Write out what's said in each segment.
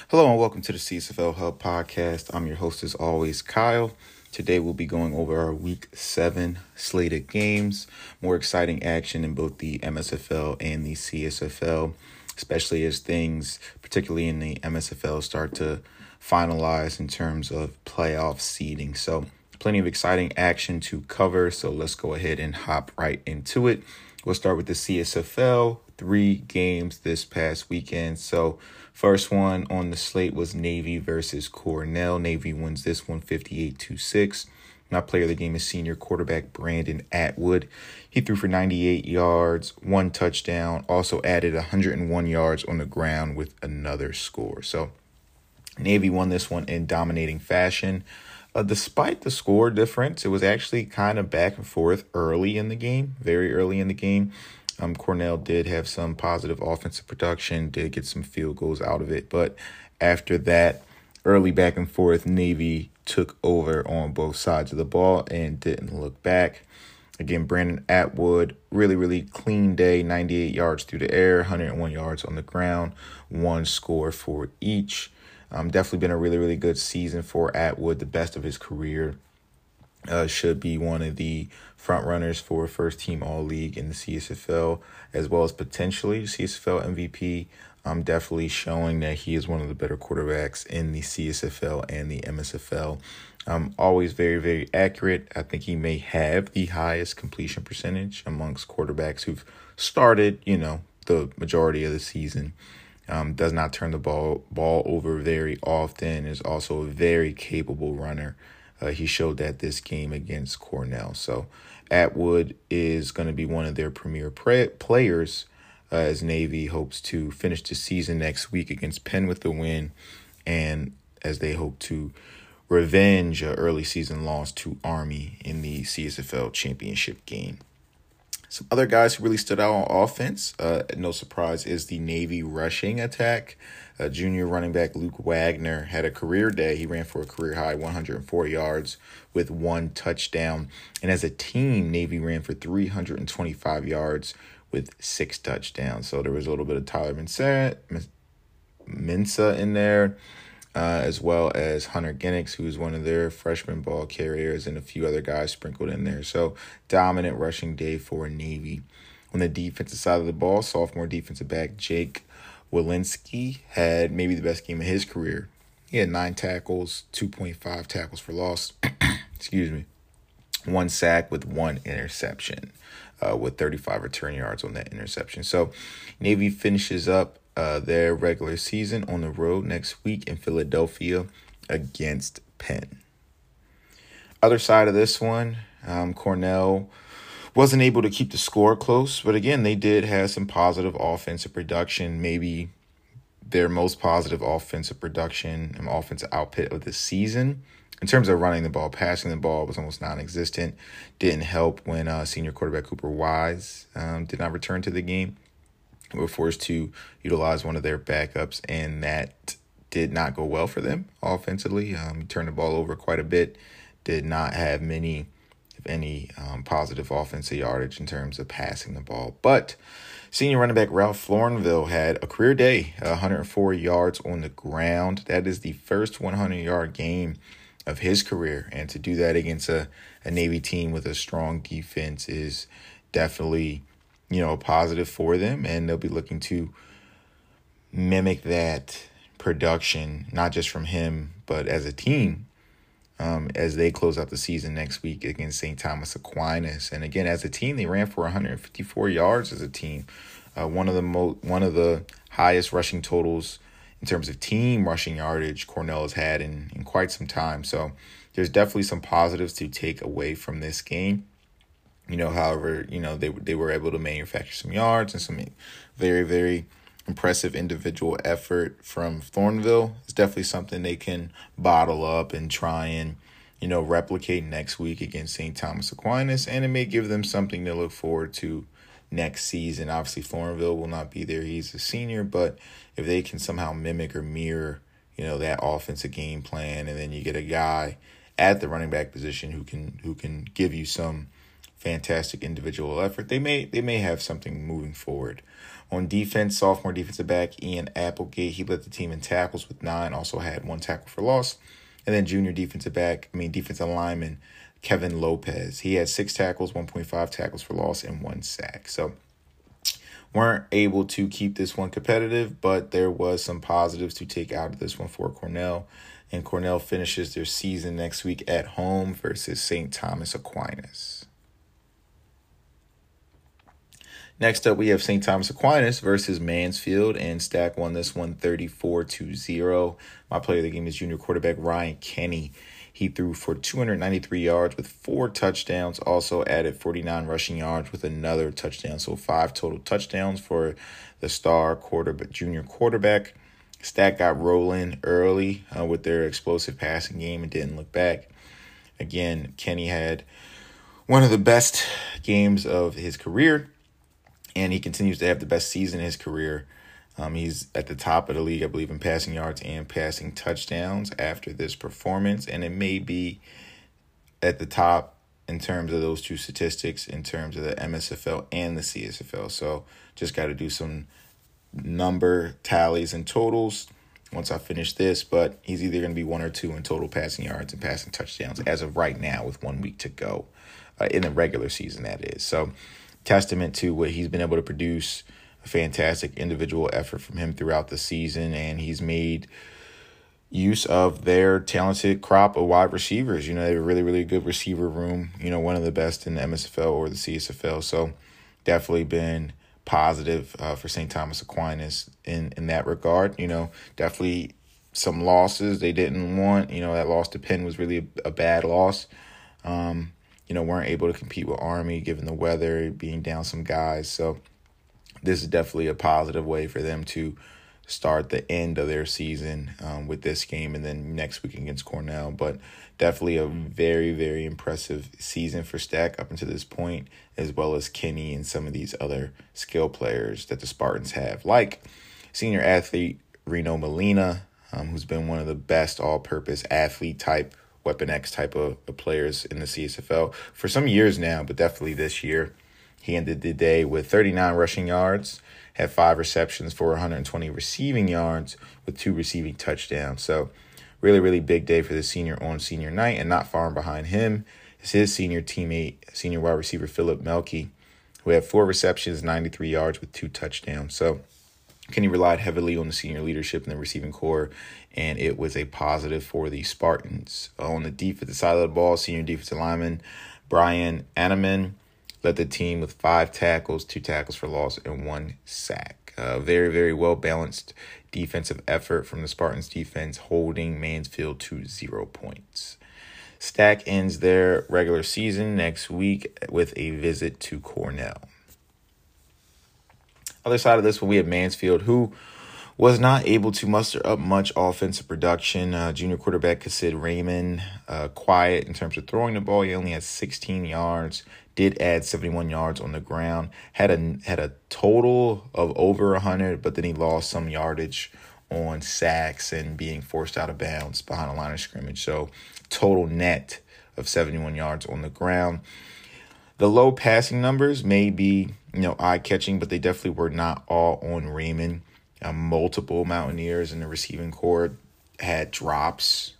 Hello and welcome to the CSFL Hub podcast. I'm your host as always, Kyle. Today we'll be going over our Week 7 slated games. More exciting action in both the MSFL and the CSFL, especially as things, particularly in the MSFL, start to finalize in terms of playoff seeding. So plenty of exciting action to cover, so let's go ahead and hop right into it. We'll start with the CSFL. 3 games this past weekend. So first one on the slate was Navy versus Cornell. Navy wins this one 58-6. My player of the game is senior quarterback Brandon Atwood. He threw for 98 yards, 1 touchdown, also added 101 yards on the ground with another score. So Navy won this one in dominating fashion. Despite the score difference, it was actually kind of back and forth early in the game, very early in the game. Cornell did have some positive offensive production, did get some field goals out of it. But after that, early back and forth, Navy took over on both sides of the ball and didn't look back. Again, Brandon Atwood, really clean day, 98 yards through the air, 101 yards on the ground, 1 score for each. Definitely been a really good season for Atwood, the best of his career. Should be one of the front runners for first team All-League in the CSFL, as well as potentially CSFL MVP. Definitely showing that he is one of the better quarterbacks in the CSFL and the MSFL. Always very accurate. I think he may have the highest completion percentage amongst quarterbacks who've started, the majority of the season. Does not turn the ball over very often. Is also a very capable runner. He showed that this game against Cornell. So Atwood is going to be one of their premier players as Navy hopes to finish the season next week against Penn with the win, and as they hope to revenge an early season loss to Army in the CSFL championship game. Some other guys who really stood out on offense, no surprise, is the Navy rushing attack. Junior running back Luke Wagner had a career day. He ran for a career high 104 yards with 1 touchdown. And as a team, Navy ran for 325 yards with 6 touchdowns. So there was a little bit of Tyler Mensa in there, as well as Hunter Ginnix, who's one of their freshman ball carriers, and a few other guys sprinkled in there. So dominant rushing day for Navy. On the defensive side of the ball, sophomore defensive back Jake Walensky had maybe the best game of his career. He had 9 tackles, 2.5 tackles for loss, 1 sack with 1 interception, with 35 return yards on that interception. So Navy finishes up their regular season on the road next week in Philadelphia against Penn. Other side of this one, Cornell wasn't able to keep the score close, but again, they did have some positive offensive production, maybe their most positive offensive production and offensive output of the season. In terms of running the ball, passing the ball was almost non-existent. Didn't help when senior quarterback Cooper Wise did not return to the game. We were forced to utilize one of their backups, and that did not go well for them offensively. Turned the ball over quite a bit. Did not have many, if any, positive offensive yardage in terms of passing the ball. But senior running back Ralph Florinville had a career day, 104 yards on the ground. That is the first 100-yard game of his career. And to do that against a Navy team with a strong defense is definitely, a positive for them. And they'll be looking to mimic that production, not just from him, but as a team, as they close out the season next week against St. Thomas Aquinas. And again, as a team, they ran for 154 yards as a team. One of the highest rushing totals in terms of team rushing yardage Cornell has had in quite some time. So there's definitely some positives to take away from this game. However, they were able to manufacture some yards and some very impressive individual effort from Thornville. It's definitely something they can bottle up and try and, replicate next week against St. Thomas Aquinas, and it may give them something to look forward to next season. Obviously, Thornville will not be there. He's a senior, but if they can somehow mimic or mirror, that offensive game plan, and then you get a guy at the running back position who can give you some fantastic individual effort, they may have something moving forward. On defense, sophomore defensive back Ian Applegate, he led the team in tackles with 9, also had 1 tackle for loss. And then junior defensive lineman Kevin Lopez, he had 6 tackles, 1.5 tackles for loss, and 1 sack. So weren't able to keep this one competitive, but there was some positives to take out of this one for Cornell. And Cornell finishes their season next week at home versus St. Thomas Aquinas. Next up, we have St. Thomas Aquinas versus Mansfield, and Stack won this one 34-0. My player of the game is junior quarterback Ryan Kenny. He threw for 293 yards with 4 touchdowns, also added 49 rushing yards with another touchdown. So 5 total touchdowns for the junior quarterback. Stack got rolling early with their explosive passing game and didn't look back. Again, Kenny had one of the best games of his career, and he continues to have the best season in his career. He's at the top of the league, I believe, in passing yards and passing touchdowns after this performance. And it may be at the top in terms of those two statistics, in terms of the MSFL and the CSFL. So just got to do some number tallies and totals once I finish this. But he's either going to be 1 or 2 in total passing yards and passing touchdowns as of right now with 1 week to go in the regular season, that is. So testament to what he's been able to produce. A fantastic individual effort from him throughout the season, and he's made use of their talented crop of wide receivers. You know, they have a really, really good receiver room, you know, one of the best in the MSFL or the CSFL. So definitely been positive for St. Thomas Aquinas in that regard. You know, definitely some losses they didn't want. You know, that loss to Penn was really a bad loss. You know, weren't able to compete with Army given the weather, being down some guys. So this is definitely a positive way for them to start the end of their season with this game and then next week against Cornell. But definitely a very, very impressive season for Stack up until this point, as well as Kenny and some of these other skill players that the Spartans have, like senior athlete Reno Molina, who's been one of the best all-purpose athlete type, Weapon X type of players in the CSFL for some years now, but definitely this year. He ended the day with 39 rushing yards, had 5 receptions for 120 receiving yards with 2 receiving touchdowns. So really, really big day for the senior on senior night, and not far behind him is his senior teammate, senior wide receiver Philip Melke, who had 4 receptions, 93 yards with 2 touchdowns. So Kenny relied heavily on the senior leadership in the receiving core, and it was a positive for the Spartans. On the defensive side of the ball, senior defensive lineman Brian Anneman led the team with 5 tackles, 2 tackles for loss, and 1 sack. Very, very well-balanced defensive effort from the Spartans defense, holding Mansfield to 0 points. Stack ends their regular season next week with a visit to Cornell. Other side of this one, we have Mansfield, who was not able to muster up much offensive production. Junior quarterback Kassid Raymond, quiet in terms of throwing the ball. He only had 16 yards, did add 71 yards on the ground, had a total of over 100, but then he lost some yardage on sacks and being forced out of bounds behind a line of scrimmage. So total net of 71 yards on the ground. The low passing numbers may be, eye-catching, but they definitely were not all on Raymond. Multiple Mountaineers in the receiving corps had drops,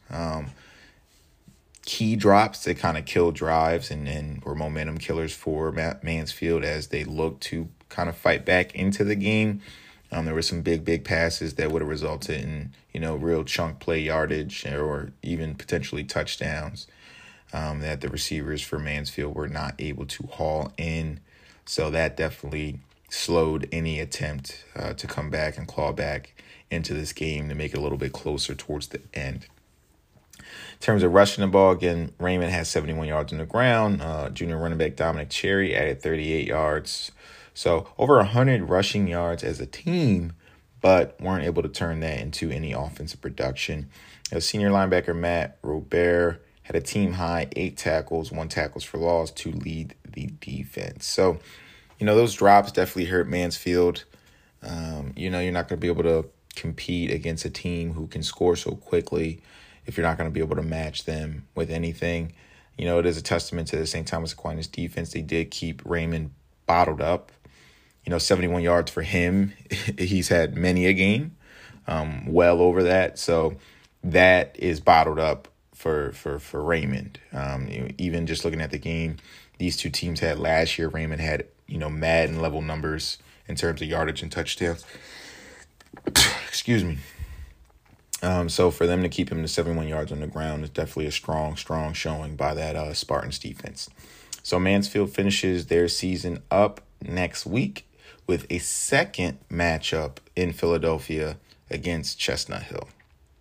key drops that kind of killed drives and were momentum killers for Mansfield as they looked to kind of fight back into the game. There were some big passes that would have resulted in, real chunk play yardage or even potentially touchdowns that the receivers for Mansfield were not able to haul in. So that definitely slowed any attempt to come back and claw back into this game to make it a little bit closer towards the end. In terms of rushing the ball, again, Raymond had 71 yards on the ground. Junior running back Dominic Cherry added 38 yards. So over 100 rushing yards as a team, but weren't able to turn that into any offensive production. Senior linebacker Matt Robert had a team-high 8 tackles, 1 tackles for loss to lead the defense. So, those drops definitely hurt Mansfield. You're not going to be able to compete against a team who can score so quickly if you're not going to be able to match them with anything. It is a testament to the St. Thomas Aquinas defense. They did keep Raymond bottled up. 71 yards for him. He's had many a game, well over that. So that is bottled up for Raymond. Even just looking at the game these two teams had last year, Raymond had, Madden level numbers in terms of yardage and touchdowns. Excuse me. So for them to keep him to 71 yards on the ground is definitely a strong showing by that Spartans defense. So Mansfield finishes their season up next week with a second matchup in Philadelphia against Chestnut Hill.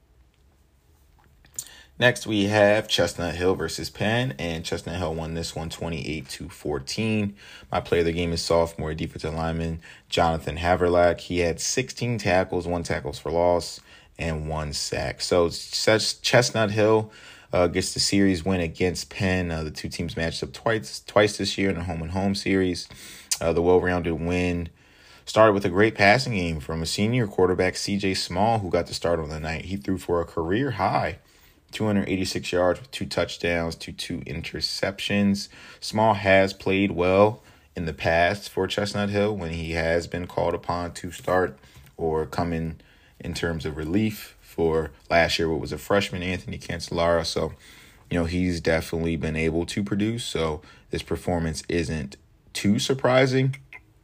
Next, we have Chestnut Hill versus Penn, and Chestnut Hill won this one 28-14. My player of the game is sophomore defensive lineman Jonathan Haverlack. He had 16 tackles, 1 tackles for loss, and 1 sack. So Chestnut Hill gets the series win against Penn. The two teams matched up twice this year in a home-and-home series. The well-rounded win started with a great passing game from a senior quarterback, C.J. Small, who got the start on the night. He threw for a career-high 286 yards with 2 touchdowns to 2 interceptions. Small has played well in the past for Chestnut Hill when he has been called upon to start or come in terms of relief for last year, what was a freshman, Anthony Cancellara. So, he's definitely been able to produce. So this performance isn't too surprising,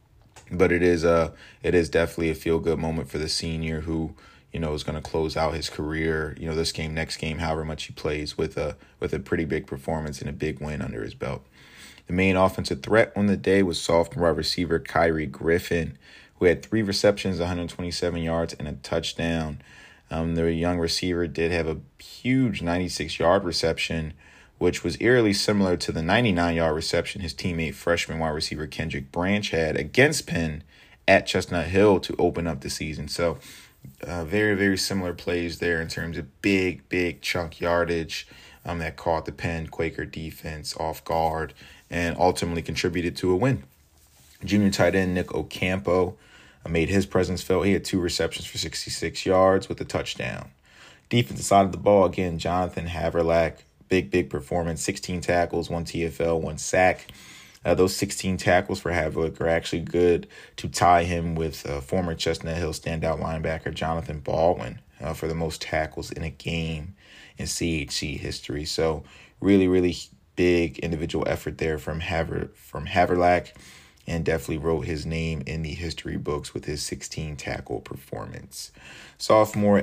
but it is definitely a feel-good moment for the senior who, is going to close out his career, this game, next game, however much he plays, with a pretty big performance and a big win under his belt. The main offensive threat on the day was sophomore wide receiver Kyrie Griffin, who had 3 receptions, 127 yards, and a touchdown. The young receiver did have a huge 96-yard reception, which was eerily similar to the 99-yard reception his teammate freshman wide receiver Kendrick Branch had against Penn at Chestnut Hill to open up the season. So very, very similar plays there in terms of big chunk yardage that caught the Penn Quaker defense off guard and ultimately contributed to a win. Junior tight end Nick Ocampo made his presence felt. He had 2 receptions for 66 yards with a touchdown. Defensive side of the ball, again, Jonathan Haverlack, big performance, 16 tackles, 1 TFL, 1 sack. Those 16 tackles for Haverlack are actually good to tie him with former Chestnut Hill standout linebacker Jonathan Baldwin for the most tackles in a game in CHC history. So really big individual effort there from Haverlack, and definitely wrote his name in the history books with his 16 tackle performance. Sophomore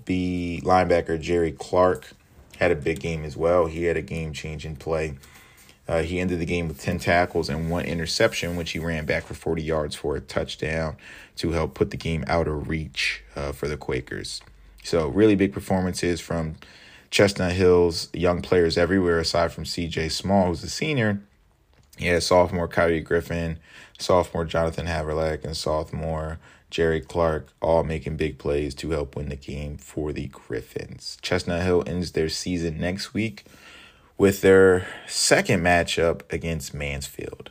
LB linebacker Jerry Clark had a big game as well. He had a game-changing play. He ended the game with 10 tackles and 1 interception, which he ran back for 40 yards for a touchdown to help put the game out of reach for the Quakers. So really big performances from Chestnut Hill's young players everywhere, aside from C.J. Small, who's a senior. He had sophomore Kyrie Griffin, sophomore Jonathan Haverlack, and sophomore Jerry Clark all making big plays to help win the game for the Griffins. Chestnut Hill ends their season next week with their second matchup against Mansfield.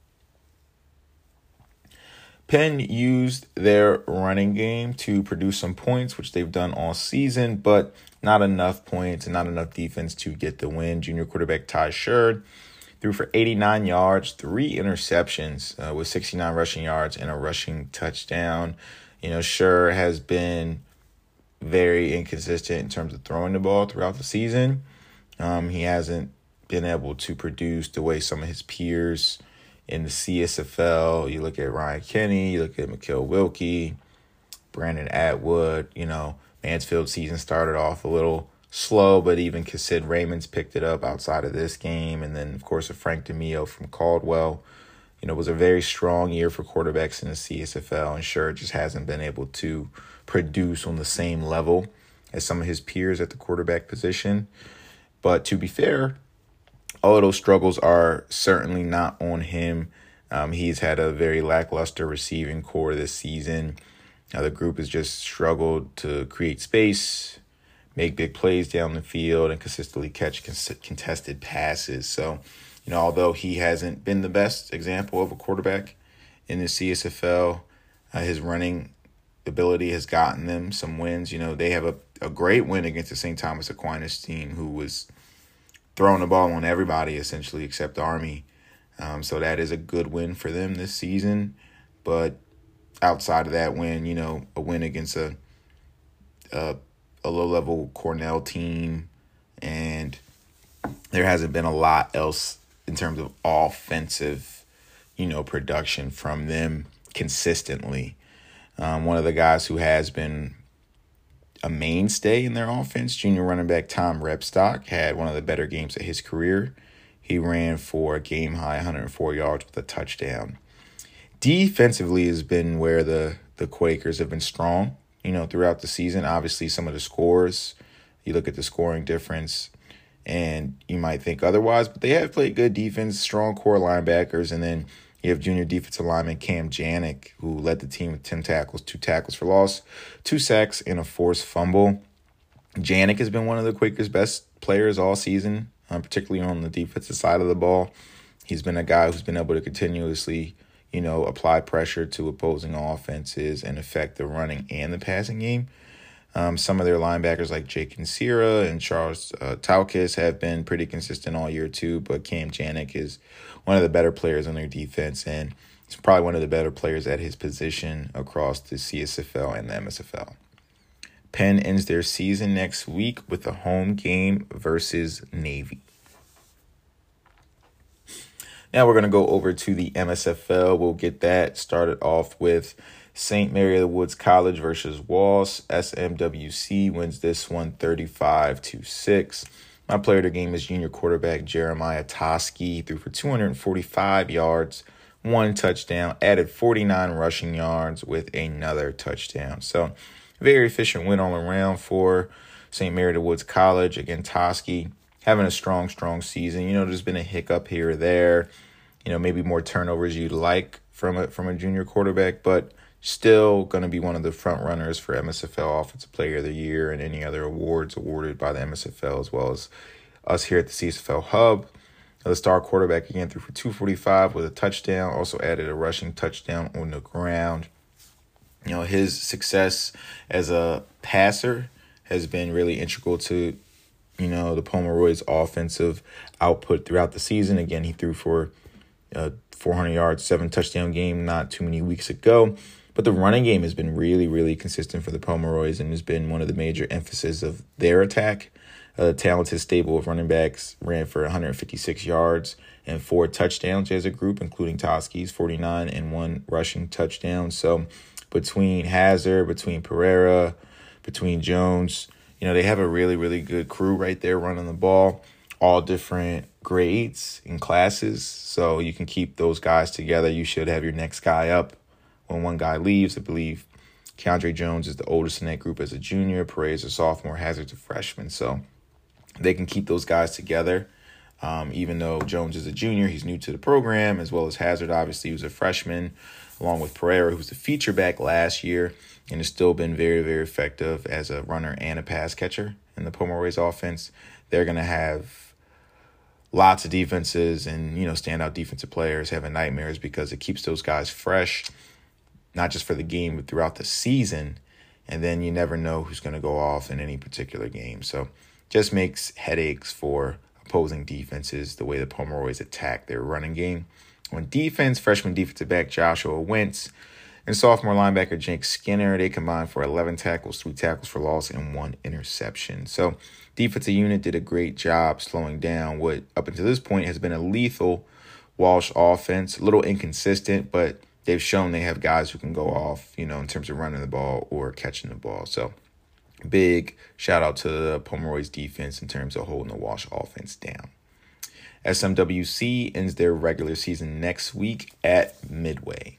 Penn used their running game to produce some points, which they've done all season, but not enough points and not enough defense to get the win. Junior quarterback Ty Sherd threw for 89 yards, 3 interceptions with 69 rushing yards and a rushing touchdown. Sherd has been very inconsistent in terms of throwing the ball throughout the season. He hasn't been able to produce the way some of his peers in the CSFL. You look at Ryan Kenny, you look at Mikael Wilkie, Brandon Atwood. Mansfield season started off a little slow, but even Sid Raymond's picked it up outside of this game. And then, of course, a Frank DeMio from Caldwell. It was a very strong year for quarterbacks in the CSFL, and Sherd just hasn't been able to produce on the same level as some of his peers at the quarterback position. But to be fair, all of those struggles are certainly not on him. He's had a very lackluster receiving core this season. The group has just struggled to create space, make big plays down the field, and consistently catch contested passes. So, although he hasn't been the best example of a quarterback in the CSFL, his running ability has gotten them some wins. They have a great win against the St. Thomas Aquinas team, who was throwing the ball on everybody essentially except Army. So that is a good win for them this season. But outside of that win, a win against a low-level Cornell team, and there hasn't been a lot else in terms of offensive, production from them consistently. One of the guys who has been a mainstay in their offense, junior running back Tom Rebstock, had one of the better games of his career. He ran for a game-high 104 yards with a touchdown. Defensively has been where the Quakers have been strong, throughout the season. Obviously, some of the scores, you look at the scoring difference, and you might think otherwise, but they have played good defense, strong core linebackers, and then you have junior defensive lineman Cam Janik, who led the team with 10 tackles, 2 tackles for loss, 2 sacks, and a forced fumble. Janik has been one of the Quakers' best players all season, particularly on the defensive side of the ball. He's been a guy who's been able to continuously, apply pressure to opposing offenses and affect the running and the passing game. Some of their linebackers like Jake Insira and Charles Taukis have been pretty consistent all year too, but Cam Janik is one of the better players on their defense, and he's probably one of the better players at his position across the CSFL and the MSFL. Penn ends their season next week with a home game versus Navy. Now we're going to go over to the MSFL. We'll get that started off with St. Mary of the Woods College versus Walsh. SMWC wins this one 35-6. My player of the game is junior quarterback Jeremiah Toski. Threw for 245 yards, 1 touchdown, added 49 rushing yards with another touchdown. So very efficient win all around for St. Mary of the Woods College. Again, Toski having a strong season. There's been a hiccup here or there. Maybe more turnovers you'd like from a junior quarterback, but still going to be one of the front runners for MSFL Offensive Player of the Year and any other awards awarded by the MSFL, as well as us here at the CSFL Hub. The star quarterback again threw for 245 with a touchdown, also added a rushing touchdown on the ground. His success as a passer has been really integral to, the Pomeroy's offensive output throughout the season. Again, he threw for 400 yards, 7 touchdown game not too many weeks ago. But the running game has been really consistent for the Pomeroys and has been one of the major emphasis of their attack. A talented stable of running backs ran for 156 yards and 4 touchdowns as a group, including Toski's 49 and 1 rushing touchdown. So between Hazard, between Pereira, between Jones, they have a really good crew right there running the ball, all different grades and classes. So you can keep those guys together. You should have your next guy up when one guy leaves. I believe Keandre Jones is the oldest in that group as a junior. Pereira's a sophomore, Hazard's a freshman. So they can keep those guys together. Even though Jones is a junior, he's new to the program, as well as Hazard, obviously, who's a freshman, along with Pereira, who's a feature back last year and has still been very effective as a runner and a pass catcher in the Pomeroy's offense. They're going to have lots of defenses and, standout defensive players having nightmares because it keeps those guys fresh, not just for the game, but throughout the season. And then you never know who's going to go off in any particular game. So just makes headaches for opposing defenses, the way the Pomeroys attack their running game. On defense, freshman defensive back Joshua Wentz and sophomore linebacker Jake Skinner, they combined for 11 tackles, 3 tackles for loss, and 1 interception. So defensive unit did a great job slowing down what up until this point has been a lethal Walsh offense. A little inconsistent, but they've shown they have guys who can go off, in terms of running the ball or catching the ball. So big shout out to the Pomeroy's defense in terms of holding the Walsh offense down. SMWC ends their regular season next week at Midway.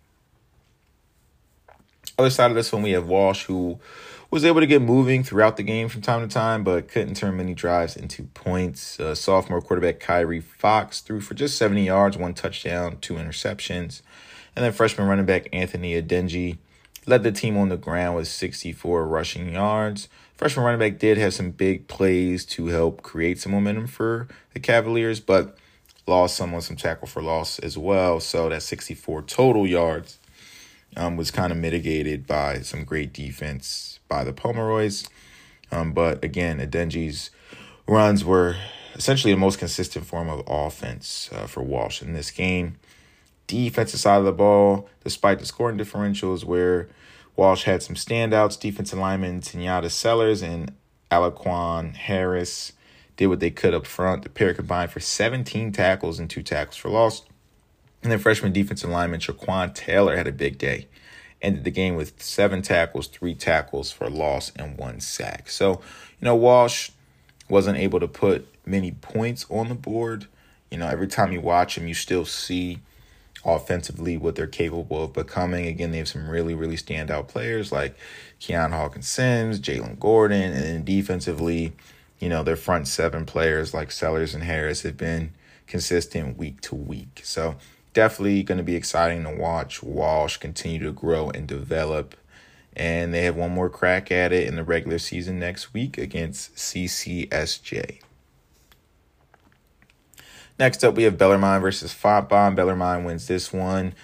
Other side of this one, we have Walsh, who was able to get moving throughout the game from time to time, but couldn't turn many drives into points. Sophomore quarterback Kyrie Fox threw for just 70 yards, 1 touchdown, 2 interceptions. And then freshman running back Anthony Adenji led the team on the ground with 64 rushing yards. Freshman running back did have some big plays to help create some momentum for the Cavaliers, but lost some tackle for loss as well. So that 64 total yards was kind of mitigated by some great defense by the Pomeroys. But again, Adenji's runs were essentially the most consistent form of offense for Walsh in this game. Defensive side of the ball, despite the scoring differentials where Walsh had some standouts, defensive linemen Kenyatta Sellers and Alaquan Harris did what they could up front. The pair combined for 17 tackles and 2 tackles for loss. And then freshman defensive lineman Shaquan Taylor had a big day. Ended the game with 7 tackles, 3 tackles for loss, and 1 sack. So, Walsh wasn't able to put many points on the board. Every time you watch him, you still see offensively what they're capable of becoming. Again, they have some really, really standout players like Keon Hawkins-Sims, Jalen Gordon, and then defensively, their front 7 players like Sellers and Harris have been consistent week to week. So definitely going to be exciting to watch Walsh continue to grow and develop. And they have one more crack at it in the regular season next week against CCSJ. Next up, we have Bellarmine versus Fontbonne. Bellarmine wins this one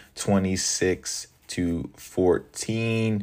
26-14.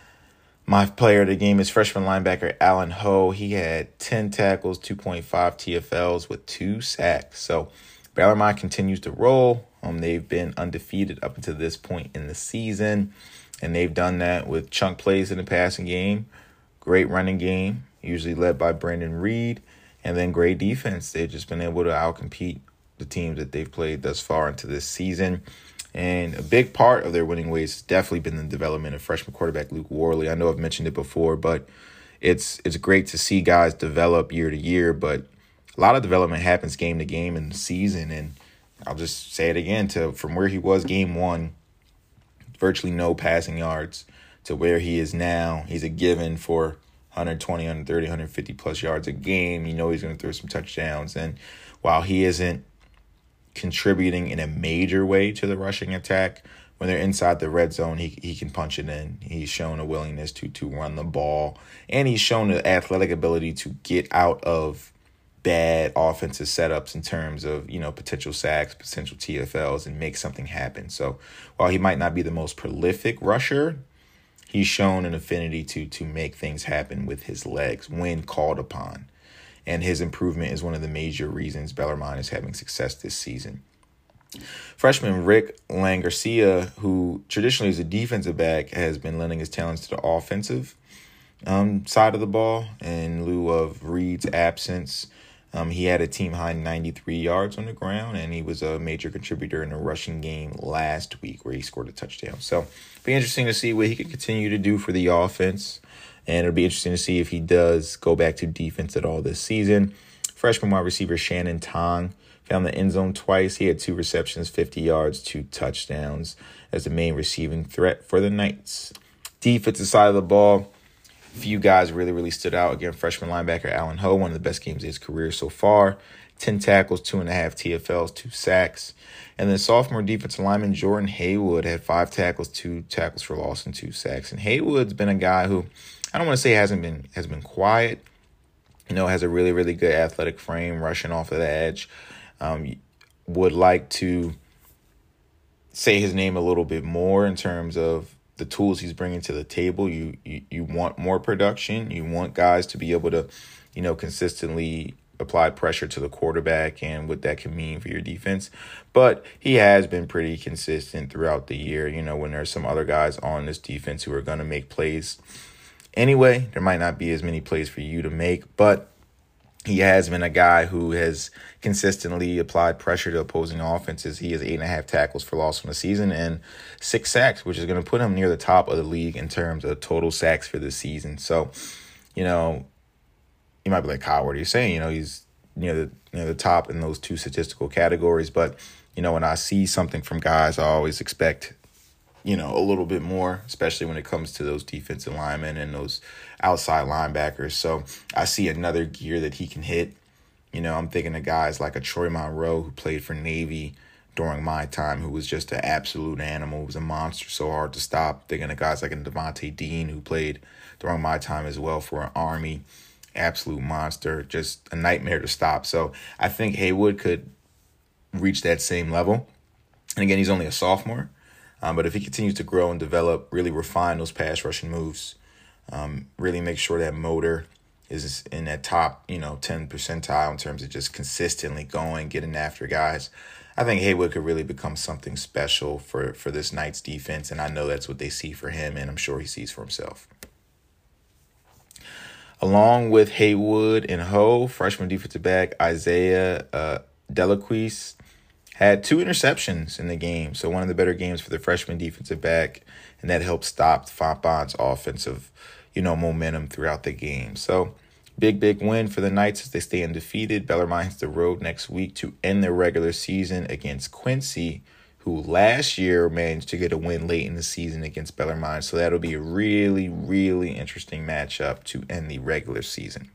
My player of the game is freshman linebacker Alan Ho. He had 10 tackles, 2.5 TFLs with 2 sacks. So Bellarmine continues to roll. They've been undefeated up until this point in the season, and they've done that with chunk plays in the passing game, great running game, usually led by Brandon Reed, and then great defense. They've just been able to outcompete the teams that they've played thus far into this season. And a big part of their winning ways has definitely been the development of freshman quarterback Luke Worley. I know I've mentioned it before, but it's great to see guys develop year to year, but a lot of development happens game to game in the season. And I'll just say it again, from where he was game 1, virtually no passing yards, to where he is now. He's a given for 120, 130, 150 plus yards a game. He's going to throw some touchdowns. And while he isn't contributing in a major way to the rushing attack, when they're inside the red zone, he can punch it in. He's shown a willingness to run the ball, and he's shown the athletic ability to get out of bad offensive setups in terms of, potential sacks, potential TFLs, and make something happen. So while he might not be the most prolific rusher, he's shown an affinity to make things happen with his legs when called upon. And his improvement is one of the major reasons Bellarmine is having success this season. Freshman Rick Langarcia, who traditionally is a defensive back, has been lending his talents to the offensive side of the ball in lieu of Reed's absence. He had a team-high 93 yards on the ground, and he was a major contributor in the rushing game last week where he scored a touchdown. So it'll be interesting to see what he can continue to do for the offense, and it'll be interesting to see if he does go back to defense at all this season. Freshman wide receiver Shannon Tong found the end zone twice. He had 2 receptions, 50 yards, 2 touchdowns as the main receiving threat for the Knights. Defensive side of the ball, few guys really, really stood out. Again, freshman linebacker Alan Ho, one of the best games of his career so far. 10 tackles, 2.5 TFLs, 2 sacks. And then sophomore defensive lineman Jordan Haywood had 5 tackles, 2 tackles for loss, and 2 sacks. And Haywood's been a guy who, I don't want to say has been quiet. Has a really, really good athletic frame, rushing off of the edge. Would like to say his name a little bit more in terms of the tools he's bringing to the table. You want more production. You want guys to be able to, consistently apply pressure to the quarterback and what that can mean for your defense. But he has been pretty consistent throughout the year. When there's some other guys on this defense who are going to make plays anyway, there might not be as many plays for you to make, but he has been a guy who has consistently applied pressure to opposing offenses. He has 8.5 tackles for loss on the season and 6 sacks, which is going to put him near the top of the league in terms of total sacks for the season. So, you might be like, Kyle, what are you saying? He's near the top in those 2 statistical categories. But, when I see something from guys, I always expect, a little bit more, especially when it comes to those defensive linemen and those outside linebackers. So I see another gear that he can hit. I'm thinking of guys like a Troy Monroe who played for Navy during my time, who was just an absolute animal, was a monster, so hard to stop. Thinking of guys like a Devontae Dean who played during my time as well for an Army, absolute monster, just a nightmare to stop. So I think Haywood could reach that same level. And again, he's only a sophomore. But if he continues to grow and develop, really refine those pass rushing moves, really make sure that motor is in that top, 10 percentile in terms of just consistently going, getting after guys. I think Haywood could really become something special for this Knights defense, and I know that's what they see for him, and I'm sure he sees for himself. Along with Haywood and Ho, freshman defensive back Isaiah Delaquise had 2 interceptions in the game. So one of the better games for the freshman defensive back, and that helped stop Fontbonn's offensive, momentum throughout the game. So big win for the Knights as they stay undefeated. Bellarmine hits the road next week to end their regular season against Quincy, who last year managed to get a win late in the season against Bellarmine. So that'll be a really, really interesting matchup to end the regular season.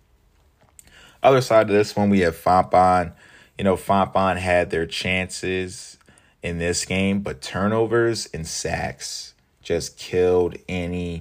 Other side of this one, we have Fontbonne. Fontbonne had their chances in this game, but turnovers and sacks just killed anything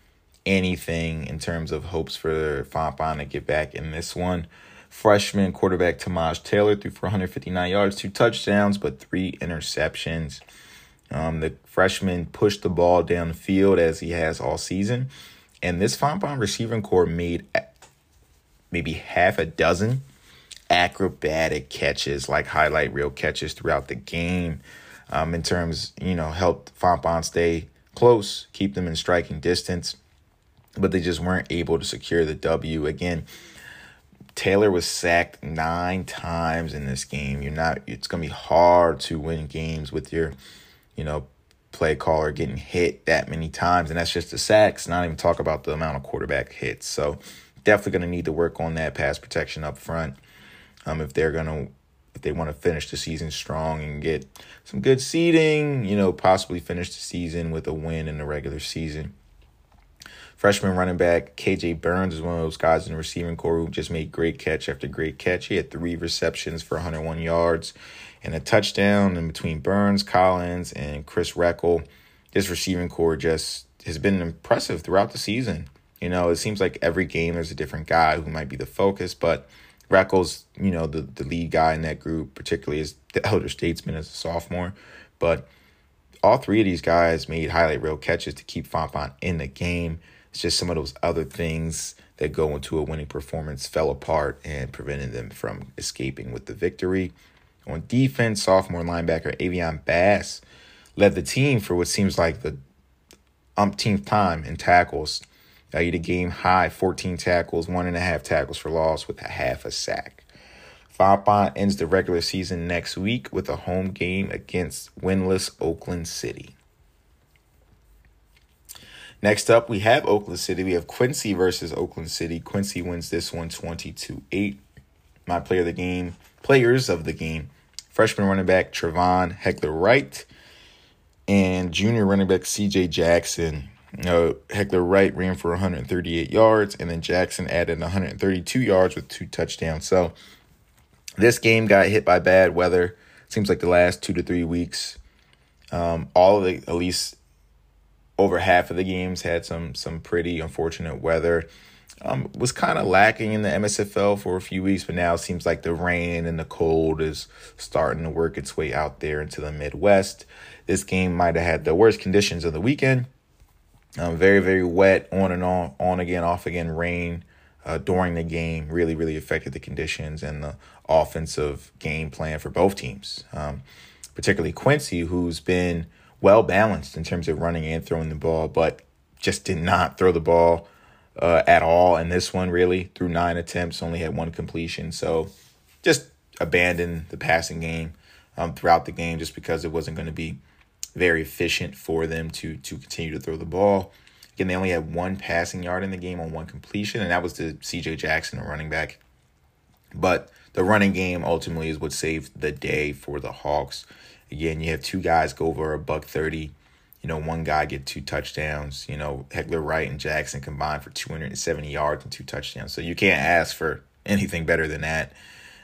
in terms of hopes for Fontbonne to get back in this one. Freshman quarterback Tamaj Taylor threw for 159 yards, 2 touchdowns, but 3 interceptions. The freshman pushed the ball down the field as he has all season. And this Fontbonne receiving corps made maybe half a dozen acrobatic catches, like highlight reel catches throughout the game. In terms, helped Fontbonne stay close, keep them in striking distance. But they just weren't able to secure the W. Again, Taylor was sacked 9 times in this game. It's going to be hard to win games with your, play caller getting hit that many times. And that's just the sacks, not even talk about the amount of quarterback hits. So definitely going to need to work on that pass protection up front. If they want to finish the season strong and get some good seeding, possibly finish the season with a win in the regular season. Freshman running back KJ Burns is one of those guys in the receiving corps who just made great catch after great catch. He had 3 receptions for 101 yards and a touchdown. In between Burns, Collins, and Chris Reckel, this receiving corps just has been impressive throughout the season. It seems like every game there's a different guy who might be the focus, but Reckel's, the lead guy in that group, particularly as the elder statesman as a sophomore. But all 3 of these guys made highlight reel catches to keep Fontbonne in the game. It's just some of those other things that go into a winning performance fell apart and prevented them from escaping with the victory. On defense, sophomore linebacker Avion Bass led the team for what seems like the umpteenth time in tackles. He had a game-high 14 tackles, 1.5 tackles for loss with a half a sack. Fontbonne ends the regular season next week with a home game against winless Oakland City. Next up, we have Oakland City. We have Quincy versus Oakland City. Quincy wins this one 20-8. My players of the game, freshman running back Trevon Heckler-Wright and junior running back C.J. Jackson. Heckler-Wright ran for 138 yards, and then Jackson added 132 yards with 2 touchdowns. So this game got hit by bad weather. Seems like the last 2 to 3 weeks, all of the, at least over half of the games had some pretty unfortunate weather. Was kind of lacking in the MSFL for a few weeks, but now it seems like the rain and the cold is starting to work its way out there into the Midwest. This game might have had the worst conditions of the weekend. Very, very wet, on again, off again rain during the game really, really affected the conditions and the offensive game plan for both teams, particularly Quincy, who's been well-balanced in terms of running and throwing the ball, but just did not throw the ball at all in this one, really. Through 9 attempts, only had 1 completion. So just abandoned the passing game throughout the game just because it wasn't going to be very efficient for them to continue to throw the ball. Again, they only had 1 passing yard in the game on 1 completion, and that was to C.J. Jackson, a running back. But the running game ultimately is what saved the day for the Hawks. Again, you have 2 guys go over $130. 1 guy get 2 touchdowns. Heckler-Wright and Jackson combined for 270 yards and 2 touchdowns. So you can't ask for anything better than that.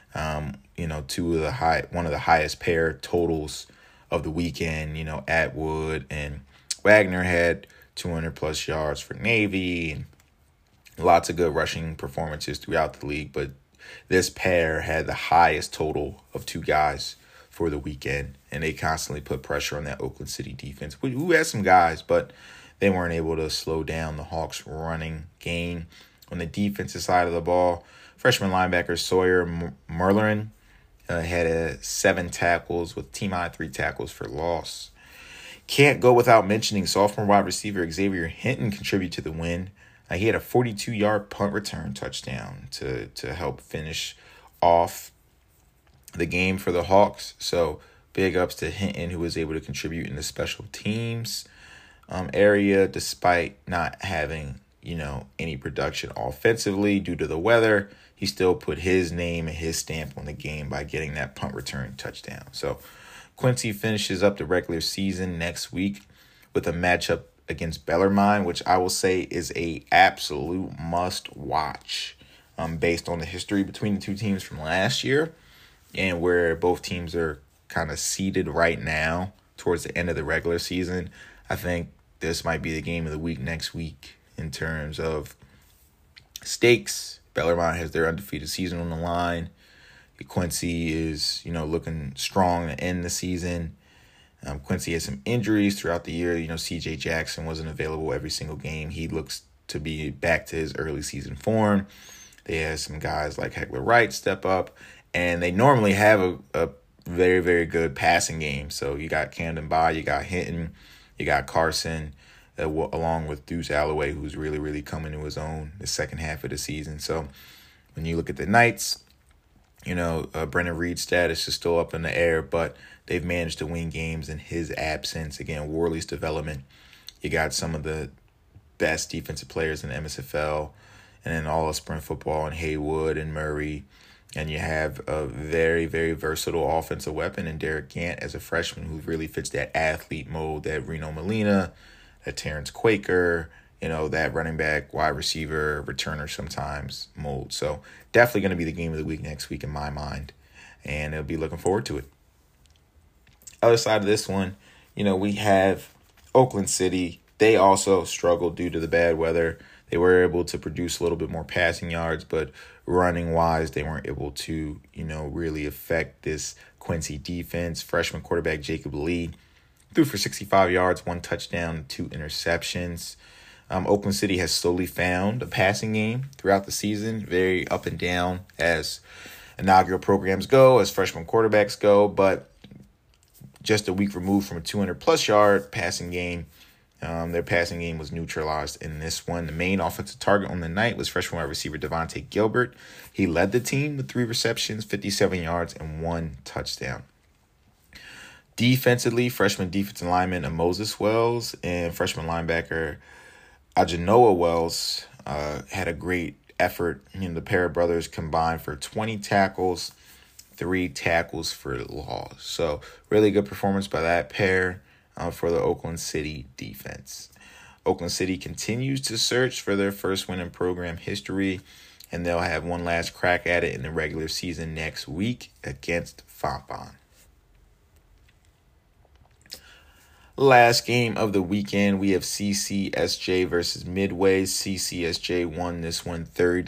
One of the highest pair totals of the weekend. Atwood and Wagner had 200-plus yards for Navy, and lots of good rushing performances throughout the league. But this pair had the highest total of 2 guys for the weekend, and they constantly put pressure on that Oakland City defense, who had some guys, but they weren't able to slow down the Hawks' running game. On the defensive side of the ball, freshman linebacker Sawyer Merlerin had 7 tackles with team high 3 tackles for loss. Can't go without mentioning sophomore wide receiver Xavier Hinton contribute to the win. He had a 42-yard punt return touchdown to help finish off the game for the Hawks. So big ups to Hinton, who was able to contribute in the special teams area despite not having any production offensively due to the weather. He still put his name and his stamp on the game by getting that punt return touchdown. So Quincy finishes up the regular season next week with a matchup against Bellarmine, which I will say is a absolute must watch based on the history between the two teams from last year and where both teams are kind of seated right now towards the end of the regular season. I think this might be the game of the week next week in terms of stakes. Bellarmine has their undefeated season on the line. Quincy is, looking strong to end the season. Quincy has some injuries throughout the year. C.J. Jackson wasn't available every single game. He looks to be back to his early season form. They have some guys like Heckler Wright step up, and they normally have a very, very good passing game. So you got Camden Bye, you got Hinton, you got Carson, along with Deuce Alloway, who's really, really coming to his own the second half of the season. So when you look at the Knights, Brennan Reed's status is still up in the air, but they've managed to win games in his absence. Again, Worley's development. You got some of the best defensive players in the MSFL, and then all of spring football and Haywood and Murray. And you have a very, very versatile offensive weapon in Derek Gant as a freshman who really fits that athlete mode, that Reno Molina, that Terrence Quaker, that running back, wide receiver, returner sometimes mold. So definitely going to be the game of the week next week in my mind, and I'll be looking forward to it. Other side of this one, we have Oakland City. They also struggled due to the bad weather. They were able to produce a little bit more passing yards, but running-wise, they weren't able to, really affect this Quincy defense. Freshman quarterback Jacob Lee threw for 65 yards, 1 touchdown, 2 interceptions. Oakland City has slowly found a passing game throughout the season, very up and down as inaugural programs go, as freshman quarterbacks go, but just a week removed from a 200-plus yard passing game. Their passing game was neutralized in this one. The main offensive target on the night was freshman wide receiver Devontae Gilbert. He led the team with 3 receptions, 57 yards, and 1 touchdown. Defensively, freshman defensive lineman Moses Wells and freshman linebacker Ajanoa Wells had a great effort. The pair of brothers combined for 20 tackles, 3 tackles for loss. So really good performance by that pair for the Oakland City defense. Oakland City continues to search for their first win in program history, and they'll have one last crack at it in the regular season next week against Fontbonne. Last game of the weekend, we have CCSJ versus Midway. CCSJ won this one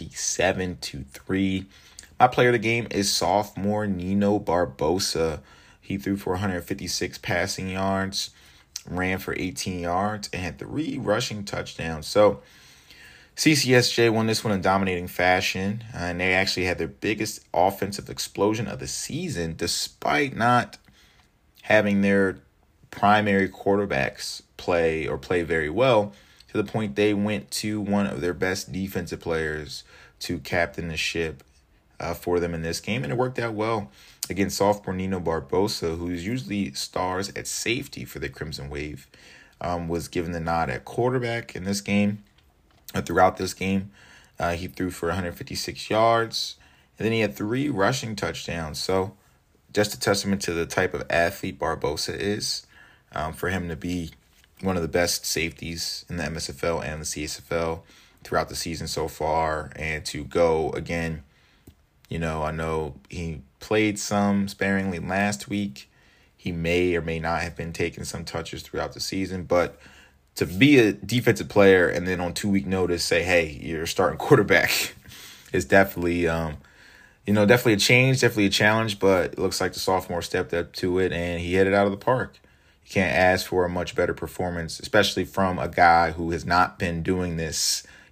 37-3. My player of the game is sophomore Nino Barbosa. He threw for 156 passing yards, ran for 18 yards, and had 3 rushing touchdowns. So CCSJ won this one in dominating fashion, and they actually had their biggest offensive explosion of the season despite not having their primary quarterbacks play very well, to the point they went to one of their best defensive players to captain the ship for them in this game, and it worked out well against sophomore Nino Barbosa, who's usually stars at safety for the Crimson Wave, was given the nod at quarterback in this game. Throughout this game, he threw for 156 yards, and then he had 3 rushing touchdowns. So just a testament to the type of athlete Barbosa is. For him to be one of the best safeties in the MSFL and the CSFL throughout the season so far, and to go again, I know he played some sparingly last week. He may or may not have been taking some touches throughout the season, but to be a defensive player and then on 2-week notice say, hey, you're starting quarterback is definitely, definitely a change, definitely a challenge, but it looks like the sophomore stepped up to it and he hit it out of the park. Can't ask for a much better performance, especially from a guy who has not been doing this,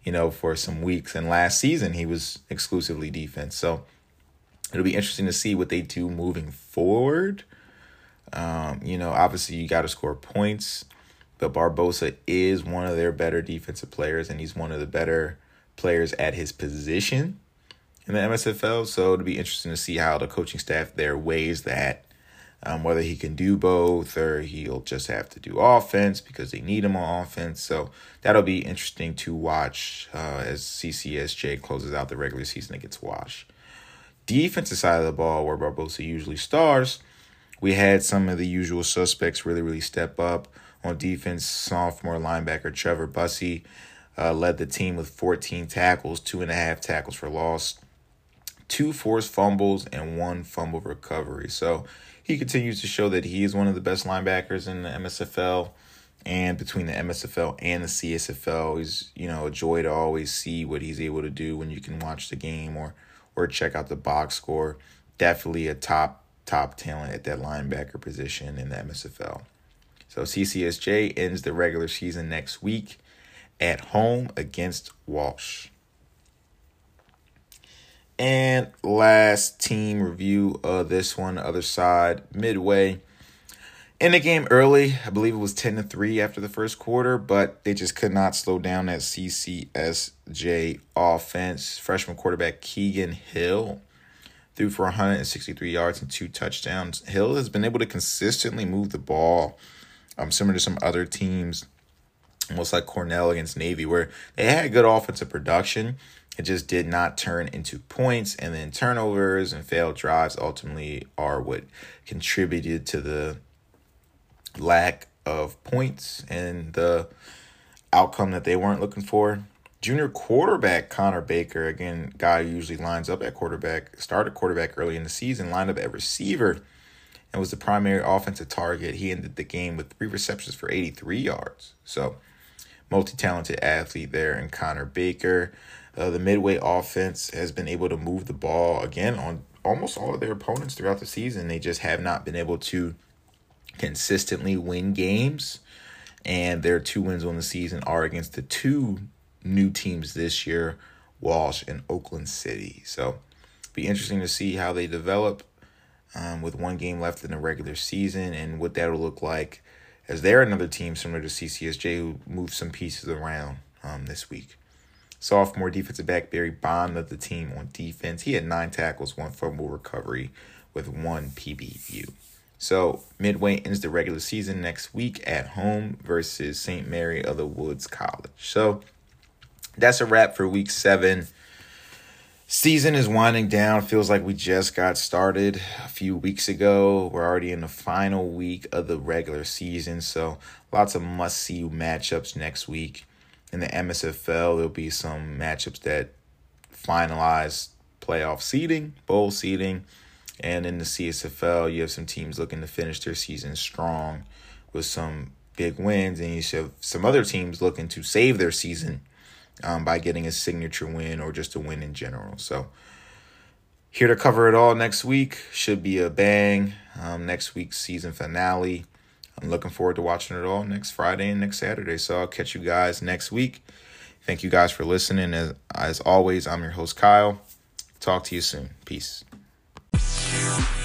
for some weeks. And last season, he was exclusively defense. So it'll be interesting to see what they do moving forward. Obviously you got to score points, but Barbosa is one of their better defensive players, and he's one of the better players at his position in the MSFL. So it'll be interesting to see how the coaching staff there weighs that, whether he can do both or he'll just have to do offense because they need him on offense. So that'll be interesting to watch as CCSJ closes out the regular season against Wash. Defensive side of the ball, where Barbosa usually stars, we had some of the usual suspects really step up. On defense, sophomore linebacker Trevor Bussey led the team with 14 tackles, 2.5 tackles for loss, 2 forced fumbles, and 1 fumble recovery. So he continues to show that he is one of the best linebackers in the MSFL. And between the MSFL and the CSFL, he's a joy to always see what he's able to do when you can watch the game or check out the box score. Definitely a top talent at that linebacker position in the MSFL. So CCSJ ends the regular season next week at home against Walsh. And last team review of this one, other side, Midway. In the game early, I believe it was 10-3 after the first quarter, but they just could not slow down that CCSJ offense. Freshman quarterback Keegan Hill threw for 163 yards and 2 touchdowns. Hill has been able to consistently move the ball, similar to some other teams, almost like Cornell against Navy, where they had good offensive production. It just did not turn into points, and then turnovers and failed drives ultimately are what contributed to the lack of points and the outcome that they weren't looking for. Junior quarterback Connor Baker, again, guy who usually lines up at quarterback, started quarterback early in the season, lined up at receiver, and was the primary offensive target. He ended the game with 3 receptions for 83 yards. So, multi-talented athlete there in Connor Baker. The Midway offense has been able to move the ball, again, on almost all of their opponents throughout the season. They just have not been able to consistently win games, and their 2 wins on the season are against the 2 new teams this year, Walsh and Oakland City. So be interesting to see how they develop with 1 game left in the regular season and what that will look like, as they're another team similar to CCSJ who moved some pieces around this week. Sophomore defensive back Barry Bond led the team on defense. He had 9 tackles, 1 fumble recovery with 1 PBU. So Midway ends the regular season next week at home versus St. Mary of the Woods College. So that's a wrap for week 7. Season is winding down. Feels like we just got started a few weeks ago. We're already in the final week of the regular season. So lots of must-see matchups next week. In the MSFL, there'll be some matchups that finalize playoff seeding, bowl seeding. And in the CSFL, you have some teams looking to finish their season strong with some big wins. And you have some other teams looking to save their season by getting a signature win or just a win in general. So here to cover it all next week. Should be a bang. Next week's season finale. I'm looking forward to watching it all next Friday and next Saturday. So I'll catch you guys next week. Thank you guys for listening. As always, I'm your host, Kyle. Talk to you soon. Peace.